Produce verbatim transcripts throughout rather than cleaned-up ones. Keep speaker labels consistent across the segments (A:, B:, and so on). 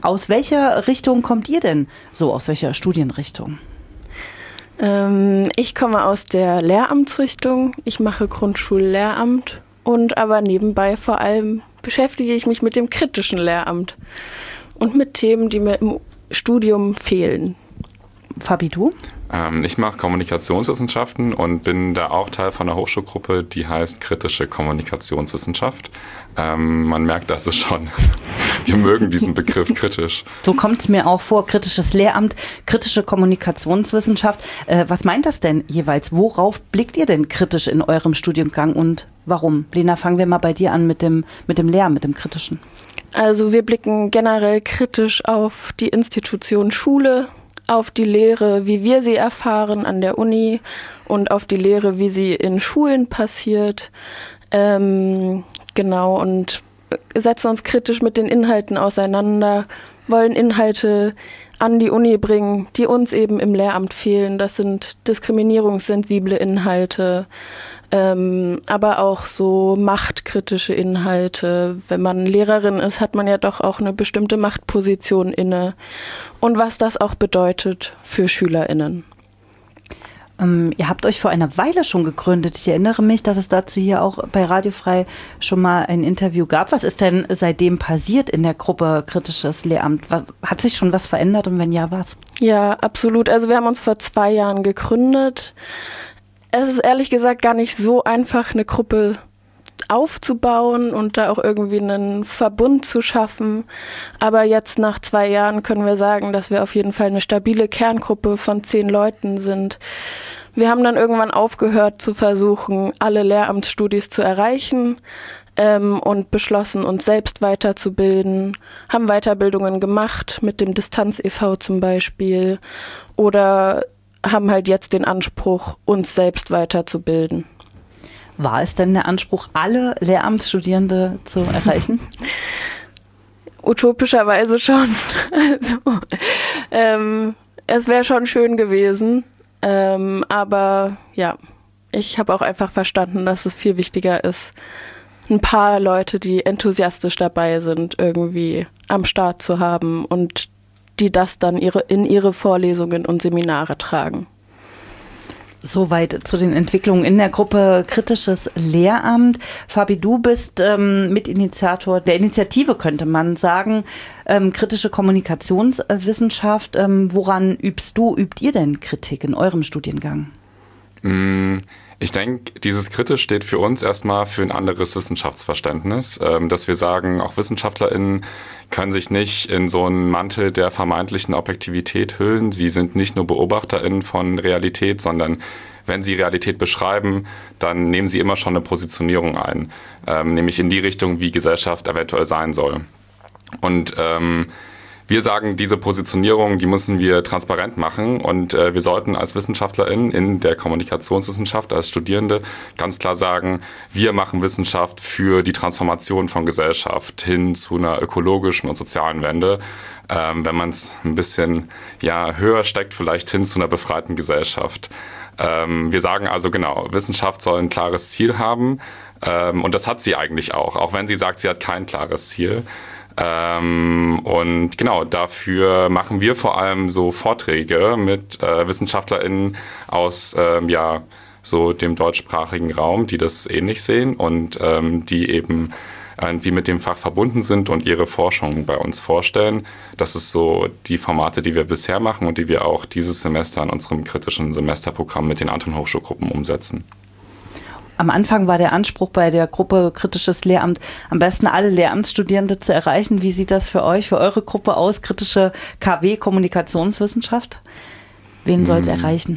A: Aus welcher Richtung kommt ihr denn so, aus welcher Studienrichtung?
B: Ähm, ich komme aus der Lehramtsrichtung. Ich mache Grundschullehramt und aber nebenbei vor allem beschäftige ich mich mit dem kritischen Lehramt und mit Themen, die mir im Studium fehlen.
A: Fabi, du?
C: Ähm, ich mache Kommunikationswissenschaften und bin da auch Teil von einer Hochschulgruppe, die heißt kritische Kommunikationswissenschaft. Ähm, man merkt also schon, wir mögen diesen Begriff kritisch.
A: So kommt es mir auch vor, kritisches Lehramt, kritische Kommunikationswissenschaft. Äh, was meint das denn jeweils? Worauf blickt ihr denn kritisch in eurem Studiengang und warum? Lena, fangen wir mal bei dir an mit dem, mit dem Lehramt, mit dem Kritischen.
B: Also wir blicken generell kritisch auf die Institution Schule, auf die Lehre, wie wir sie erfahren an der Uni und auf die Lehre, wie sie in Schulen passiert. Ähm, genau, und setzen uns kritisch mit den Inhalten auseinander, wollen Inhalte an die Uni bringen, die uns eben im Lehramt fehlen. Das sind diskriminierungssensible Inhalte, ähm, aber auch so machtkritische Inhalte. Wenn man Lehrerin ist, hat man ja doch auch eine bestimmte Machtposition inne. Und was das auch bedeutet für SchülerInnen.
A: Ähm, ihr habt euch vor einer Weile schon gegründet. Ich erinnere mich, dass es dazu hier auch bei Radio Frei schon mal ein Interview gab. Was ist denn seitdem passiert in der Gruppe Kritisches Lehramt? Hat sich schon was verändert und wenn ja, was?
B: Ja, absolut. Also wir haben uns vor zwei Jahren gegründet. Es ist ehrlich gesagt gar nicht so einfach, eine Gruppe aufzubauen und da auch irgendwie einen Verbund zu schaffen. Aber jetzt nach zwei Jahren können wir sagen, dass wir auf jeden Fall eine stabile Kerngruppe von zehn Leuten sind. Wir haben dann irgendwann aufgehört zu versuchen, alle Lehramtsstudis zu erreichen ähm, und beschlossen, uns selbst weiterzubilden, haben Weiterbildungen gemacht mit dem Distanz e V zum Beispiel oder haben halt jetzt den Anspruch, uns selbst weiterzubilden.
A: War es denn der Anspruch, alle Lehramtsstudierende zu erreichen?
B: Utopischerweise schon. Also, ähm, es wäre schon schön gewesen. Ähm, aber ja, ich habe auch einfach verstanden, dass es viel wichtiger ist, ein paar Leute, die enthusiastisch dabei sind, irgendwie am Start zu haben und die das dann ihre, in ihre Vorlesungen und Seminare tragen.
A: Soweit zu den Entwicklungen in der Gruppe Kritisches Lehramt. Fabi, du bist ähm, Mitinitiator der Initiative, könnte man sagen, ähm, kritische Kommunikationswissenschaft. Ähm, woran übst du, übt ihr denn Kritik in eurem Studiengang?
C: Ich denke, dieses kritisch steht für uns erstmal für ein anderes Wissenschaftsverständnis, dass wir sagen, auch WissenschaftlerInnen können sich nicht in so einen Mantel der vermeintlichen Objektivität hüllen. Sie sind nicht nur BeobachterInnen von Realität, sondern wenn sie Realität beschreiben, dann nehmen sie immer schon eine Positionierung ein, nämlich in die Richtung, wie Gesellschaft eventuell sein soll. Und ähm, wir sagen, diese Positionierung, die müssen wir transparent machen und äh, wir sollten als WissenschaftlerInnen in der Kommunikationswissenschaft, als Studierende ganz klar sagen, wir machen Wissenschaft für die Transformation von Gesellschaft hin zu einer ökologischen und sozialen Wende. Ähm, wenn man es ein bisschen ja, höher steckt, vielleicht hin zu einer befreiten Gesellschaft. Ähm, wir sagen also genau, Wissenschaft soll ein klares Ziel haben ähm, und das hat sie eigentlich auch, auch wenn sie sagt, sie hat kein klares Ziel. Ähm, und genau, dafür machen wir vor allem so Vorträge mit äh, WissenschaftlerInnen aus ähm, ja, so dem deutschsprachigen Raum, die das ähnlich sehen und ähm, die eben irgendwie mit dem Fach verbunden sind und ihre Forschung bei uns vorstellen. Das ist so die Formate, die wir bisher machen und die wir auch dieses Semester an unserem kritischen Semesterprogramm mit den anderen Hochschulgruppen umsetzen.
A: Am Anfang war der Anspruch bei der Gruppe Kritisches Lehramt, am besten alle Lehramtsstudierende zu erreichen. Wie sieht das für euch, für eure Gruppe aus, kritische K W Kommunikationswissenschaft? Wen soll es hm. erreichen?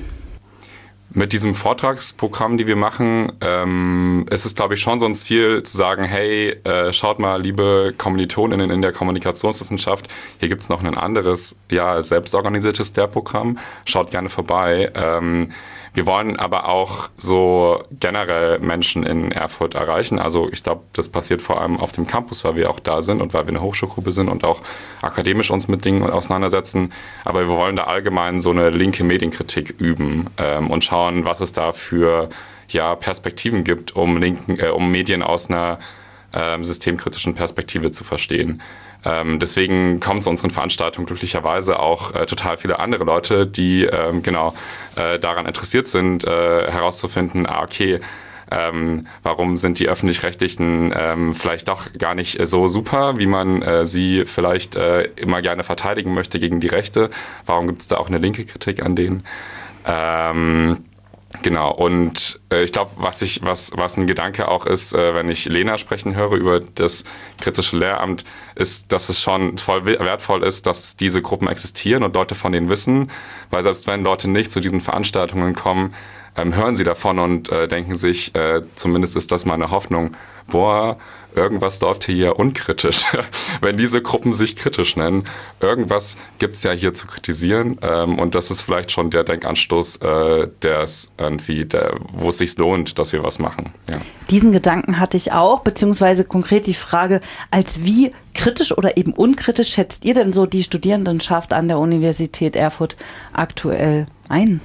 C: Mit diesem Vortragsprogramm, die wir machen, ähm, ist es, glaube ich, schon so ein Ziel zu sagen, hey, äh, schaut mal, liebe KommilitonInnen in der Kommunikationswissenschaft, hier gibt es noch ein anderes, ja, selbstorganisiertes Lehrprogramm. Schaut gerne vorbei. Ähm, Wir wollen aber auch so generell Menschen in Erfurt erreichen. Also ich glaube, das passiert vor allem auf dem Campus, weil wir auch da sind und weil wir eine Hochschulgruppe sind und auch akademisch uns mit Dingen auseinandersetzen. Aber wir wollen da allgemein so eine linke Medienkritik üben ähm, und schauen, was es da für ja, Perspektiven gibt, um, linken, äh, um Medien aus einer äh, systemkritischen Perspektive zu verstehen. Ähm, deswegen kommen zu unseren Veranstaltungen glücklicherweise auch äh, total viele andere Leute, die ähm, genau äh, daran interessiert sind, äh, herauszufinden, ah, okay, ähm, warum sind die Öffentlich-Rechtlichen ähm, vielleicht doch gar nicht äh, so super, wie man äh, sie vielleicht äh, immer gerne verteidigen möchte gegen die Rechte? Warum gibt es da auch eine linke Kritik an denen? Ähm, Genau, und äh, ich glaube, was ich, was, was ein Gedanke auch ist, äh, wenn ich Lena sprechen höre über das kritische Lehramt, ist, dass es schon voll wertvoll ist, dass diese Gruppen existieren und Leute von denen wissen, weil selbst wenn Leute nicht zu diesen Veranstaltungen kommen, ähm, hören sie davon und äh, denken sich, äh, zumindest ist das meine Hoffnung, boah, irgendwas läuft hier unkritisch. Wenn diese Gruppen sich kritisch nennen, irgendwas gibt es ja hier zu kritisieren. Ähm, und das ist vielleicht schon der Denkanstoß, äh, der es irgendwie, der, wo es sich lohnt, dass wir was machen. Ja.
A: Diesen Gedanken hatte ich auch, beziehungsweise konkret die Frage, als wie kritisch oder eben unkritisch schätzt ihr denn so die Studierendenschaft an der Universität Erfurt aktuell ein?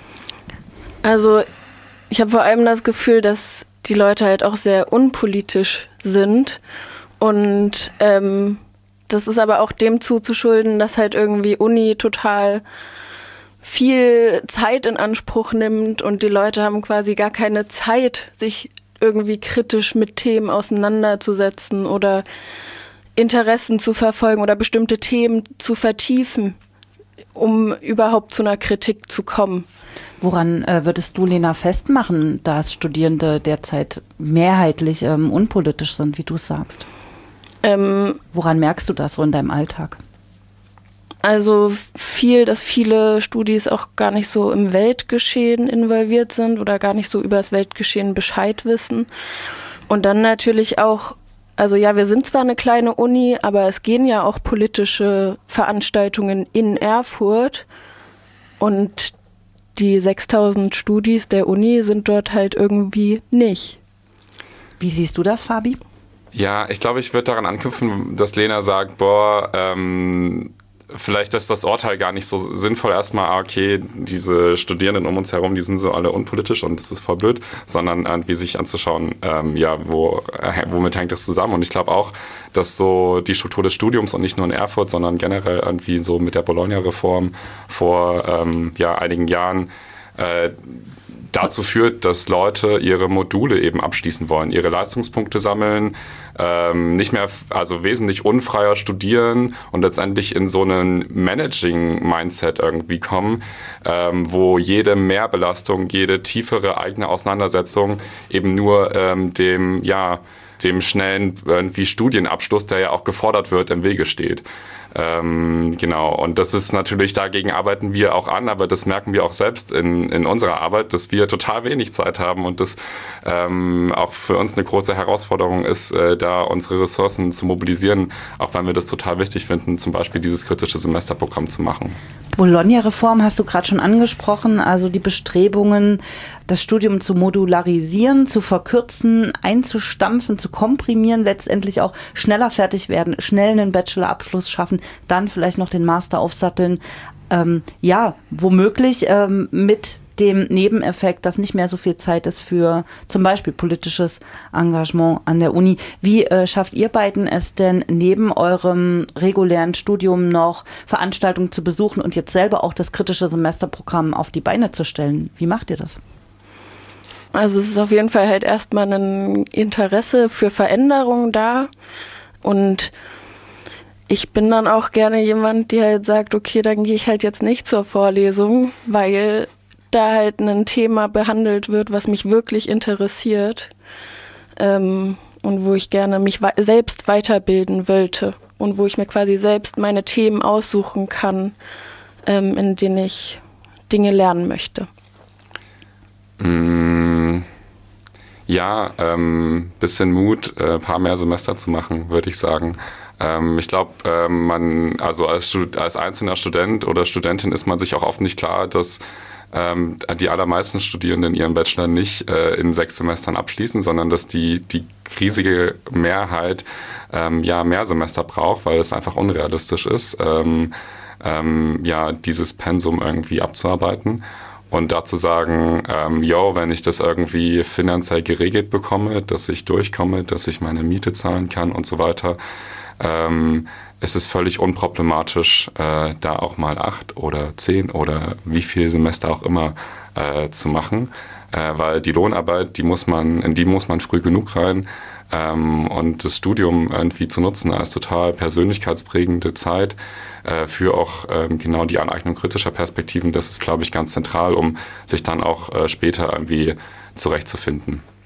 B: Also ich habe vor allem das Gefühl, dass die Leute halt auch sehr unpolitisch sind und ähm, das ist aber auch dem zuzuschulden, dass halt irgendwie Uni total viel Zeit in Anspruch nimmt und die Leute haben quasi gar keine Zeit, sich irgendwie kritisch mit Themen auseinanderzusetzen oder Interessen zu verfolgen oder bestimmte Themen zu vertiefen, um überhaupt zu einer Kritik zu kommen.
A: Woran äh, würdest du, Lena, festmachen, dass Studierende derzeit mehrheitlich ähm, unpolitisch sind, wie du es sagst? Ähm, Woran merkst du das so in deinem Alltag?
B: Also viel, dass viele Studis auch gar nicht so im Weltgeschehen involviert sind oder gar nicht so über das Weltgeschehen Bescheid wissen. Und dann natürlich auch, also ja, wir sind zwar eine kleine Uni, aber es gehen ja auch politische Veranstaltungen in Erfurt und die sechstausend Studis der Uni sind dort halt irgendwie nicht.
A: Wie siehst du das, Fabi?
C: Ja, ich glaube, ich würde daran anknüpfen, dass Lena sagt, boah, ähm, vielleicht ist das Urteil gar nicht so sinnvoll, erstmal, okay, diese Studierenden um uns herum, die sind so alle unpolitisch und das ist voll blöd, sondern irgendwie sich anzuschauen, ähm, ja, wo, äh, womit hängt das zusammen? Und ich glaube auch, dass so die Struktur des Studiums und nicht nur in Erfurt, sondern generell irgendwie so mit der Bologna-Reform vor ähm, ja, einigen Jahren äh, dazu führt, dass Leute ihre Module eben abschließen wollen, ihre Leistungspunkte sammeln, ähm, nicht mehr, also wesentlich unfreier studieren und letztendlich in so einen Managing-Mindset irgendwie kommen, ähm, wo jede Mehrbelastung, jede tiefere eigene Auseinandersetzung eben nur ähm, dem, ja, dem schnellen irgendwie Studienabschluss, der ja auch gefordert wird, im Wege steht. Ähm, genau, und das ist natürlich, dagegen arbeiten wir auch an, aber das merken wir auch selbst in, in unserer Arbeit, dass wir total wenig Zeit haben und das ähm, auch für uns eine große Herausforderung ist, äh, da unsere Ressourcen zu mobilisieren, auch wenn wir das total wichtig finden, zum Beispiel dieses kritische Semesterprogramm zu machen.
A: Bologna-Reform hast du gerade schon angesprochen, also die Bestrebungen, das Studium zu modularisieren, zu verkürzen, einzustampfen, zu komprimieren, letztendlich auch schneller fertig werden, schnell einen Bachelorabschluss schaffen, dann vielleicht noch den Master aufsatteln. Ähm, ja, womöglich ähm, mit dem Nebeneffekt, dass nicht mehr so viel Zeit ist für zum Beispiel politisches Engagement an der Uni. Wie äh, schafft ihr beiden es denn, neben eurem regulären Studium noch Veranstaltungen zu besuchen und jetzt selber auch das kritische Semesterprogramm auf die Beine zu stellen? Wie macht ihr das?
B: Also es ist auf jeden Fall halt erstmal ein Interesse für Veränderung da und ich bin dann auch gerne jemand, der halt sagt, okay, dann gehe ich halt jetzt nicht zur Vorlesung, weil da halt ein Thema behandelt wird, was mich wirklich interessiert ähm, und wo ich gerne mich we- selbst weiterbilden wollte und wo ich mir quasi selbst meine Themen aussuchen kann, ähm, in denen ich Dinge lernen möchte.
C: Mm, ja, ähm, bisschen Mut, ein äh, paar mehr Semester zu machen, würde ich sagen. Ähm, ich glaube, ähm, man, also als, Stud- als einzelner Student oder Studentin ist man sich auch oft nicht klar, dass ähm, die allermeisten Studierenden ihren Bachelor nicht äh, in sechs Semestern abschließen, sondern dass die, die riesige Mehrheit ähm, ja mehr Semester braucht, weil es einfach unrealistisch ist, ähm, ähm, ja, dieses Pensum irgendwie abzuarbeiten. Und dazu sagen, ähm, yo, wenn ich das irgendwie finanziell geregelt bekomme, dass ich durchkomme, dass ich meine Miete zahlen kann und so weiter, ähm, es ist völlig unproblematisch, äh, da auch mal acht oder zehn oder wie viele Semester auch immer äh, zu machen, äh, weil die Lohnarbeit, die muss man, in die muss man früh genug rein, ähm, und das Studium irgendwie zu nutzen als total persönlichkeitsprägende Zeit äh, für auch ähm, genau die Aneignung kritischer Perspektiven, das ist, glaube ich, ganz zentral, um sich dann auch äh, später irgendwie zurechtzufinden.